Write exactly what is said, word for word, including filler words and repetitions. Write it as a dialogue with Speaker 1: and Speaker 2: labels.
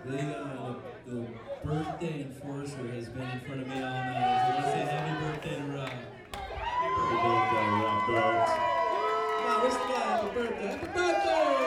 Speaker 1: They got the, the birthday enforcer has been in front of me all night. So let's say happy birthday to Rob. Happy birthday, Robert. Come on, wish the guy happy birthday. Happy birthday!